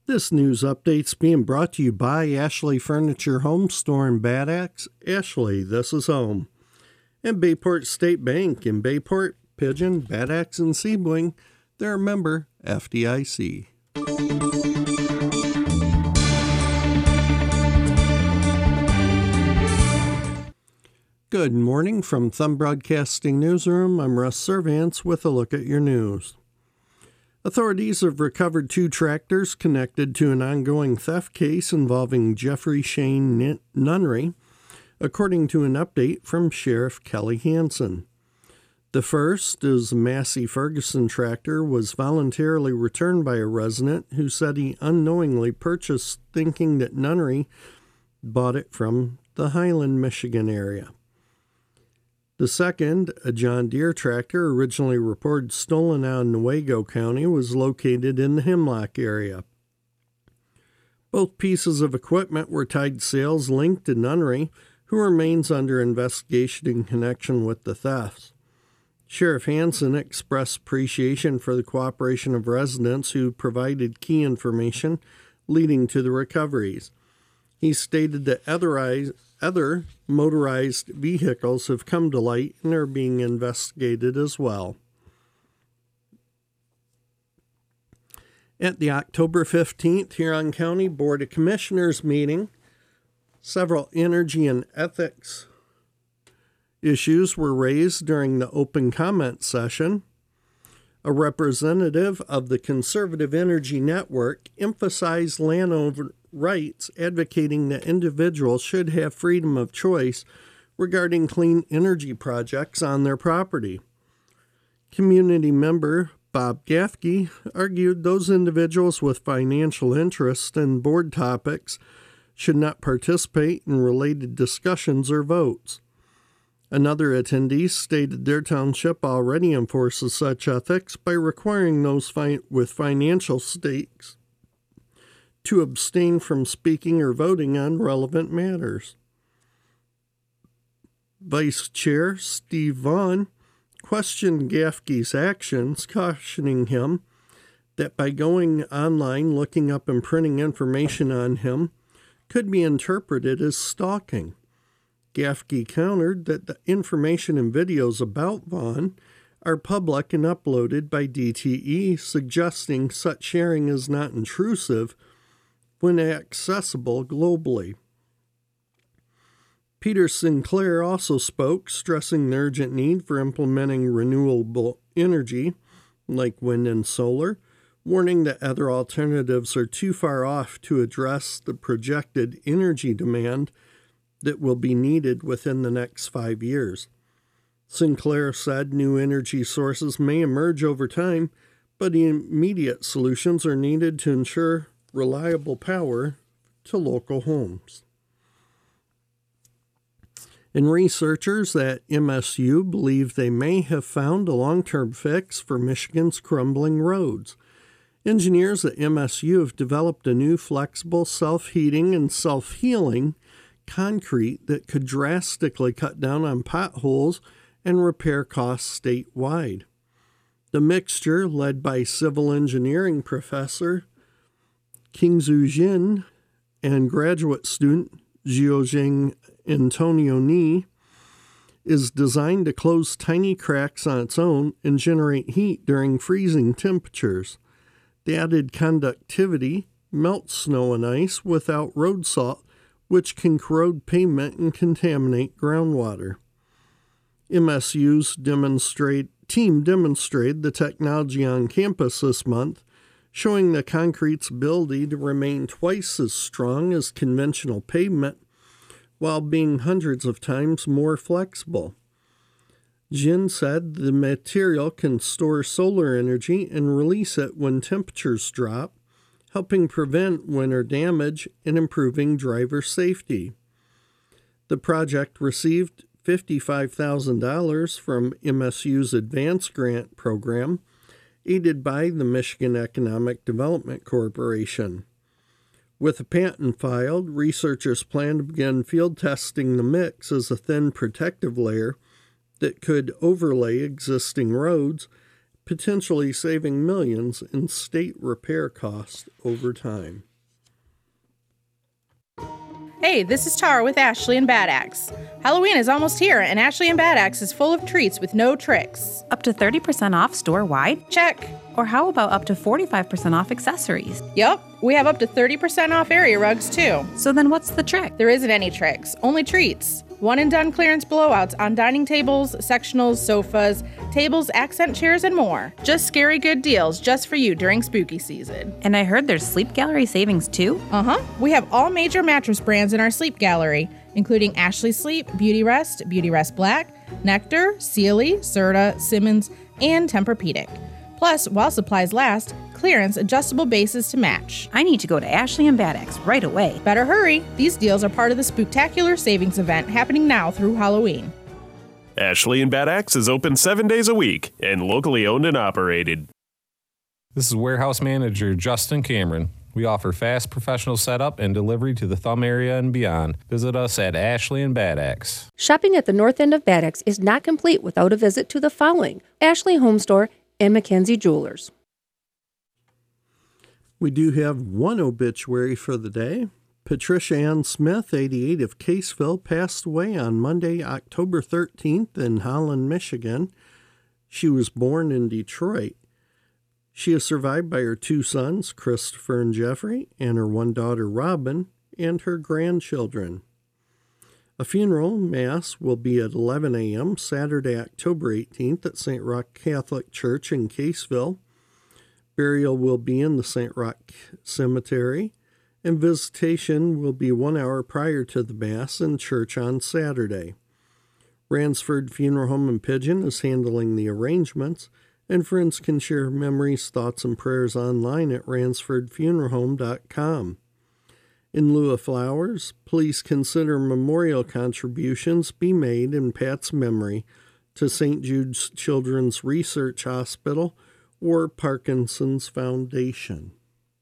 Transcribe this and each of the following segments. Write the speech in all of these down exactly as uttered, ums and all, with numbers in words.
This news update's being brought to you by Ashley Furniture Home Store in Bad Axe. Ashley, this is home. And Bayport State Bank in Bayport, Pigeon, Bad Axe, and Sebring. They're a member F D I C. Good morning from Thumb Broadcasting Newsroom. I'm Russ Servants with a look at your news. Authorities have recovered two tractors connected to an ongoing theft case involving Jeffrey Shane Nunnery, according to an update from Sheriff Kelly Hansen. The first is a Massey Ferguson tractor was voluntarily returned by a resident who said he unknowingly purchased thinking that Nunnery bought it from the Highland, Michigan area. The second, a John Deere tractor originally reported stolen out in Newaygo County, was located in the Hemlock area. Both pieces of equipment were tied to sales linked to Nunnery, who remains under investigation in connection with the thefts. Sheriff Hansen expressed appreciation for the cooperation of residents who provided key information leading to the recoveries. He stated that other, other motorized vehicles have come to light and are being investigated as well. At the October fifteenth Huron County Board of Commissioners meeting, several energy and ethics issues were raised during the open comment session. A representative of the Conservative Energy Network emphasized landowner rights, advocating that individuals should have freedom of choice regarding clean energy projects on their property. Community member Bob Gaffke argued those individuals with financial interest in board topics should not participate in related discussions or votes. Another attendee stated their township already enforces such ethics by requiring those fi- with financial stakes to abstain from speaking or voting on relevant matters. Vice Chair Steve Vaughn questioned Gaffke's actions, cautioning him that by going online, looking up and printing information on him could be interpreted as stalking. Gaffke countered that the information and videos about Vaughn are public and uploaded by D T E, suggesting such sharing is not intrusive when accessible globally. Peter Sinclair also spoke, stressing the urgent need for implementing renewable energy, like wind and solar, warning that other alternatives are too far off to address the projected energy demand that will be needed within the next five years. Sinclair said new energy sources may emerge over time, but immediate solutions are needed to ensure reliable power to local homes. And researchers at M S U believe they may have found a long-term fix for Michigan's crumbling roads. Engineers at M S U have developed a new flexible, self-heating and self-healing concrete that could drastically cut down on potholes and repair costs statewide. The mixture, led by civil engineering professor Kingzu Jin and graduate student Jiojing Antonio Ni, is designed to close tiny cracks on its own and generate heat during freezing temperatures. The added conductivity melts snow and ice without road salt, which can corrode pavement and contaminate groundwater. M S U's demonstrate, team demonstrated the technology on campus this month, showing the concrete's ability to remain twice as strong as conventional pavement while being hundreds of times more flexible. Jin said the material can store solar energy and release it when temperatures drop, helping prevent winter damage and improving driver safety. The project received fifty-five thousand dollars from M S U's Advanced Grant Program, aided by the Michigan Economic Development Corporation. With a patent filed, researchers plan to begin field testing the mix as a thin protective layer that could overlay existing roads, potentially saving millions in state repair costs over time. Hey, this is Tara with Ashley and Bad Axe. Halloween is almost here, and Ashley and Bad Axe is full of treats with no tricks. Up to thirty percent off store-wide? Check. Or how about up to forty-five percent off accessories? Yup, we have up to thirty percent off area rugs, too. So then what's the trick? There isn't any tricks, only treats. One and done clearance blowouts on dining tables, sectionals, sofas, tables, accent chairs, and more. Just scary good deals just for you during spooky season. And I heard there's sleep gallery savings too? Uh-huh. We have all major mattress brands in our sleep gallery, including Ashley Sleep, Beauty Rest, Beauty Rest Black, Nectar, Sealy, Serta, Simmons, and Tempur-Pedic. Plus, while supplies last, clearance adjustable bases to match. I need to go to Ashley and Bad Axe right away. Better hurry. These deals are part of the Spooktacular Savings event happening now through Halloween. Ashley and Bad Axe is open seven days a week and locally owned and operated. This is Warehouse Manager Justin Cameron. We offer fast professional setup and delivery to the Thumb area and beyond. Visit us at Ashley and Bad Axe. Shopping at the north end of Bad Axe is not complete without a visit to the following: Ashley Home Store and Mackenzie Jewelers. We do have one obituary for the day. Patricia Ann Smith, eighty-eight, of Caseville, passed away on Monday, October thirteenth in Holland, Michigan. She was born in Detroit. She is survived by her two sons, Christopher and Jeffrey, and her one daughter, Robin, and her grandchildren. A funeral mass will be at eleven a.m. Saturday, October eighteenth at Saint Roch Catholic Church in Caseville. Burial will be in the Saint Roch Cemetery, and visitation will be one hour prior to the Mass in church on Saturday. Ransford Funeral Home in Pigeon is handling the arrangements, and friends can share memories, thoughts, and prayers online at ransford funeral home dot com. In lieu of flowers, please consider memorial contributions be made in Pat's memory to Saint Jude's Children's Research Hospital or Parkinson's Foundation.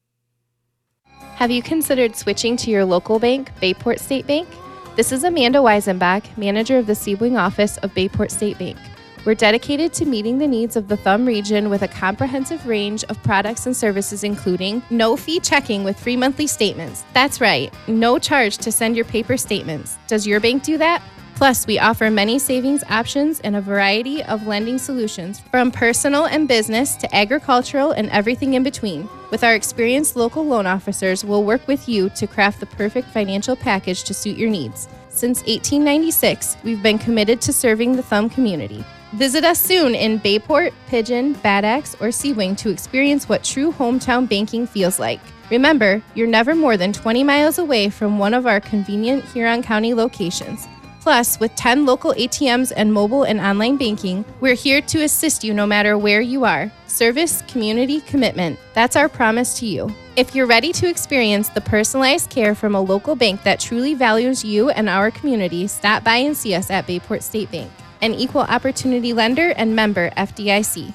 Have you considered switching to your local bank, Bayport State Bank? This is Amanda Weisenbach, manager of the Seawing office of Bayport State Bank. We're dedicated to meeting the needs of the Thumb region with a comprehensive range of products and services, including no-fee checking with free monthly statements. That's right, no charge to send your paper statements. Does your bank do that? Plus, we offer many savings options and a variety of lending solutions, from personal and business to agricultural and everything in between. With our experienced local loan officers, we'll work with you to craft the perfect financial package to suit your needs. Since eighteen ninety-six, we've been committed to serving the Thumb community. Visit us soon in Bayport, Pigeon, Bad Axe, or Seawing to experience what true hometown banking feels like. Remember, you're never more than twenty miles away from one of our convenient Huron County locations. Plus, with ten local A T Ms and mobile and online banking, we're here to assist you no matter where you are. Service, community, commitment. That's our promise to you. If you're ready to experience the personalized care from a local bank that truly values you and our community, stop by and see us at Bayport State Bank, an equal opportunity lender and member F D I C.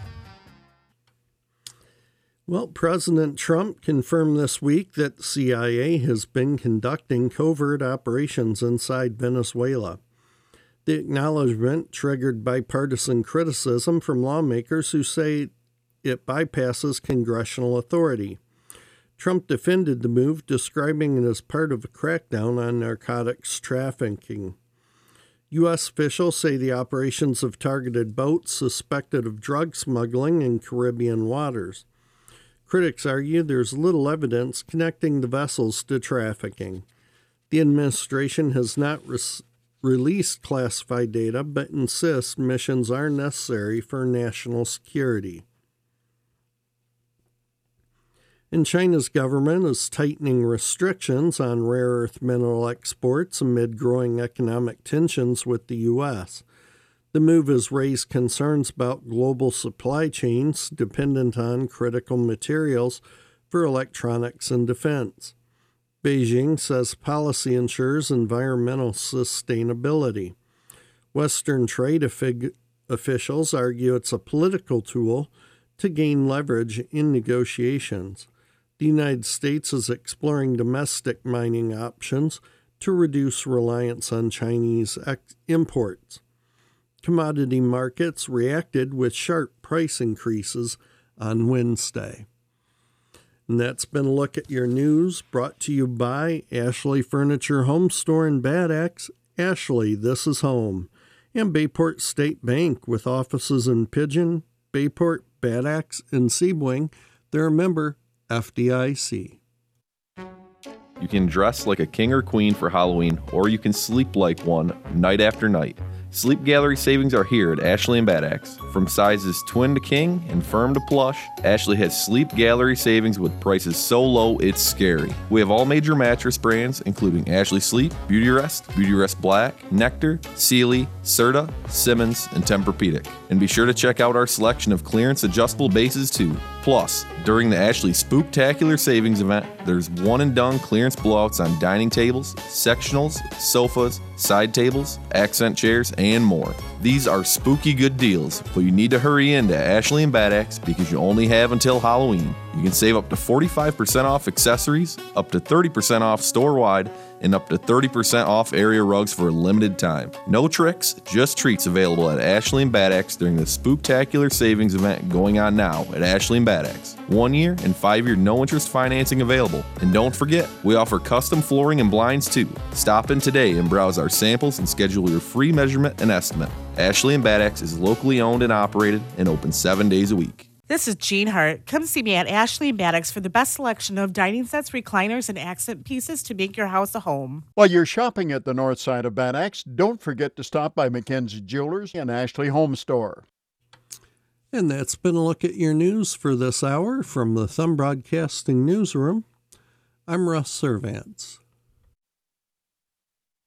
Well, President Trump confirmed this week that the C I A has been conducting covert operations inside Venezuela. The acknowledgement triggered bipartisan criticism from lawmakers who say it bypasses congressional authority. Trump defended the move, describing it as part of a crackdown on narcotics trafficking. U S officials say the operations have targeted boats suspected of drug smuggling in Caribbean waters. Critics argue there's little evidence connecting the vessels to trafficking. The administration has not re- released classified data, but insists missions are necessary for national security. And China's government is tightening restrictions on rare earth mineral exports amid growing economic tensions with the U S. The move has raised concerns about global supply chains dependent on critical materials for electronics and defense. Beijing says policy ensures environmental sustainability. Western trade afig- officials argue it's a political tool to gain leverage in negotiations. The United States is exploring domestic mining options to reduce reliance on Chinese ex- imports. commodity markets reacted with sharp price increases on Wednesday. And that's been a look at your news brought to you by Ashley Furniture Home Store in Bad Axe. Ashley, this is home. And Bayport State Bank with offices in Pigeon, Bayport, Bad Axe, and Sebring. They're a member F D I C. You can dress like a king or queen for Halloween, or you can sleep like one night after night. Sleep Gallery savings are here at Ashley and Bad Axe. From sizes twin to king and firm to plush, Ashley has Sleep Gallery savings with prices so low it's scary. We have all major mattress brands, including Ashley Sleep, Beautyrest, Beautyrest Black, Nectar, Sealy, Serta, Simmons, and Tempur-Pedic. And be sure to check out our selection of clearance adjustable bases too. Plus, during the Ashley Spooktacular Savings event, there's one-and-done clearance blowouts on dining tables, sectionals, sofas, side tables, accent chairs, and more. These are spooky good deals, but you need to hurry into Ashley and Bad Axe because you only have until Halloween. You can save up to forty-five percent off accessories, up to thirty percent off store-wide, and up to thirty percent off area rugs for a limited time. No tricks, just treats available at Ashley and Bad Axe during the Spooktacular Savings event going on now at Ashley and Bad Axe. One year and five year no interest financing available. And don't forget, we offer custom flooring and blinds too. Stop in today and browse our samples and schedule your free measurement and estimate. Ashley and Bad Axe is locally owned and operated and open seven days a week. This is Jean Hart. Come see me at Ashley and Bad Axe for the best selection of dining sets, recliners, and accent pieces to make your house a home. While you're shopping at the north side of Bad Axe, don't forget to stop by Mackenzie Jewelers and Ashley Home Store. And that's been a look at your news for this hour from the Thumb Broadcasting Newsroom. I'm Russ Servants.